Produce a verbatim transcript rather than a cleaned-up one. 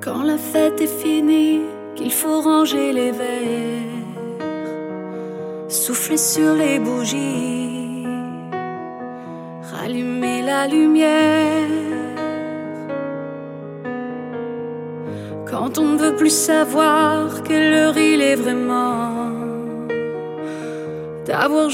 Quand la fête est finie, qu'il faut ranger les verres, souffler sur les bougies, rallumer la lumière. Quand on ne veut plus savoir quelle heure il est vraiment, d'avoir